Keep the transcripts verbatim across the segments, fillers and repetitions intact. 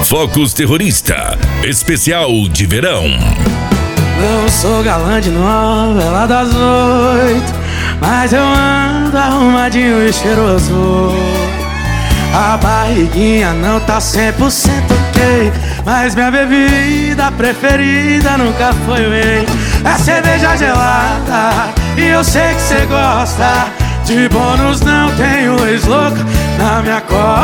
Focus Terrorista, especial de verão. Não sou galã de novela das oito, mas eu ando arrumadinho e cheiroso. A barriguinha não tá cem por cento ok, mas minha bebida preferida nunca foi whey. É cerveja gelada e eu sei que cê gosta. De bônus não tenho ex-louca na minha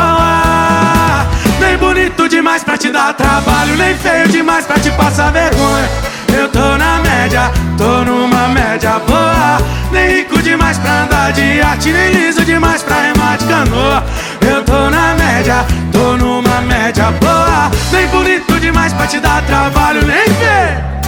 cola. Nem bonito demais pra te dar trabalho, nem feio demais pra te passar vergonha. Eu tô na média, tô numa média boa. Nem rico demais pra andar de iate, nem liso demais pra remar de canoa. Eu tô na média, tô numa média boa. Nem bonito demais pra te dar trabalho, nem feio.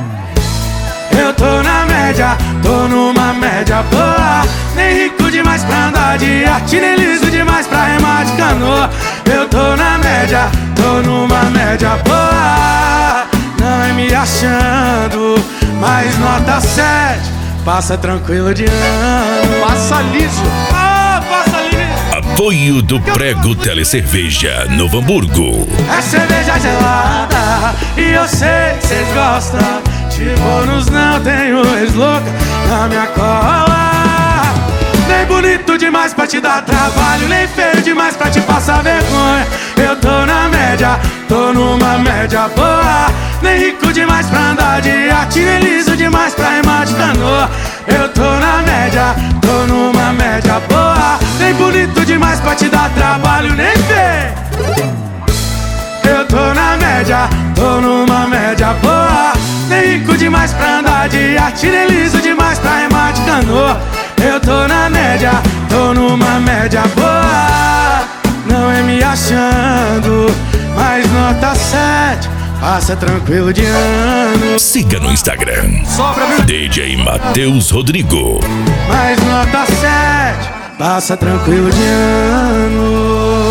Eu tô na média, tô numa média boa. Nem rico demais pra andar de iate, nem liso demais pra remar de canoa. Eu tô na média, tô numa média boa. Não é me achando, mas nota sete. Passa tranquilo de ano. Passa liso. Ah, passa liso. Apoio do Prego Telecerveja, Novo Hamburgo. É cerveja gelada e eu sei que cês gostam. De bônus não tenho ex-louca na minha cola. Nem bonito demais pra te dar trabalho, nem feio demais pra te passar vergonha. Eu tô na média, tô numa média boa. Nem rico demais pra andar de iate, nem liso demais pra remar de canoa. Eu tô na média, tô numa média boa. Nem bonito demais pra te dar trabalho, nem feio. Eu tô na média, tô numa média boa. Nem rico demais pra andar de iate, nem liso demais pra remar de canoa. Eu tô na média, tô numa média boa. Não é me achando, mas nota sete. Passa tranquilo de ano. Siga no Instagram, Sobra, viu? D J Matheus Rodrigo. Mas nota sete. Passa tranquilo de ano.